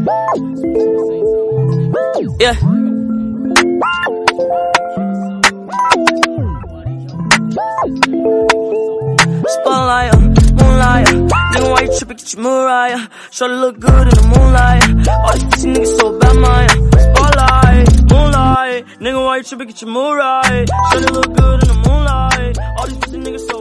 Yeah. Spotlight, moonlight. Nigga, why you trippin'? Get your Mariah. Shorty look good in the moonlight. All these pussy niggas so bad, Maya. Spotlight, moonlight. Nigga, why you trippin'? Get your Mariah. Shorty look good in the moonlight. All these pussy niggas so